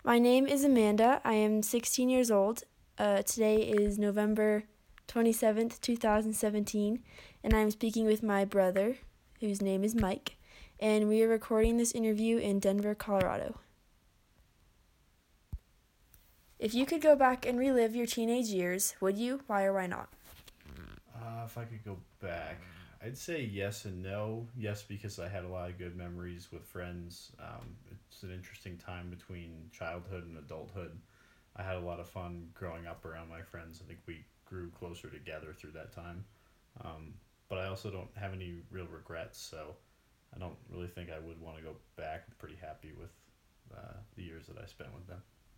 My name is Amanda. I am 16 years old. Today is November 27th, 2017, and I'm speaking with my brother, whose name is Mike, and we are recording this interview in Denver, Colorado. If you could go back and relive your teenage years, would you? Why or why not? If I could go back, I'd say yes and no. Yes, because I had a lot of good memories with friends. It's an interesting time between childhood and adulthood. I had a lot of fun growing up around my friends. I think we grew closer together through that time. Um, but I also don't have any real regrets, so I don't really think I would want to go back. I'm pretty happy with the years that I spent with them.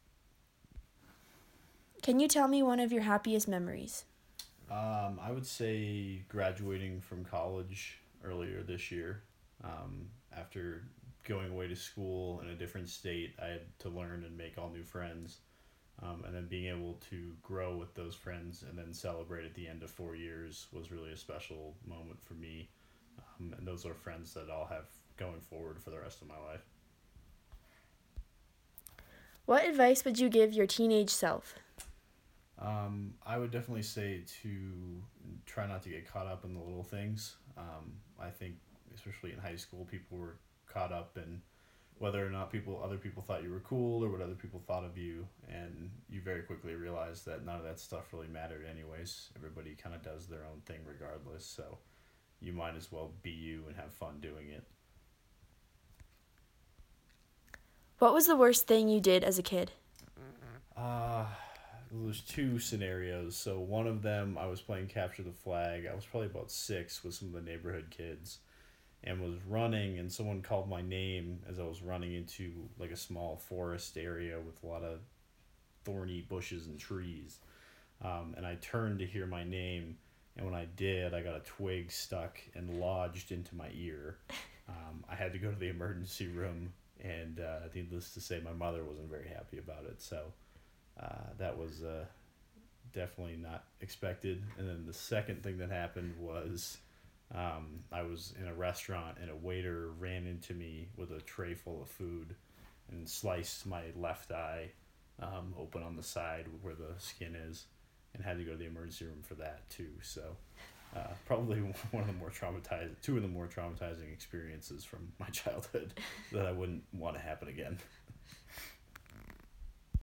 Can you tell me one of your happiest memories? I would say graduating from college earlier this year. After going away to school in a different state, I had to learn and make all new friends. And then being able to grow with those friends and then celebrate at the end of 4 years was really a special moment for me. And those are friends that I'll have going forward for the rest of my life. What advice would you give your teenage self? I would definitely say to try not to get caught up in the little things. I think, especially in high school, people were caught up in whether or not other people thought you were cool or what other people thought of you, and you very quickly realize that none of that stuff really mattered anyways. Everybody kind of does their own thing regardless, so you might as well be you and have fun doing it. What was the worst thing you did as a kid? Uh, there's two scenarios. So one of them, I was playing capture the flag. I was probably about 6 with some of the neighborhood kids, and was running, and someone called my name as I was running into like a small forest area with a lot of thorny bushes and trees. And I turned to hear my name, and when I did, I got a twig stuck and lodged into my ear. I had to go to the emergency room, and needless to say, my mother wasn't very happy about it. So that was definitely not expected. And then the second thing that happened was I was in a restaurant and a waiter ran into me with a tray full of food and sliced my left eye open on the side where the skin is, and had to go to the emergency room for that too. So probably two of the more traumatizing experiences from my childhood that I wouldn't want to happen again.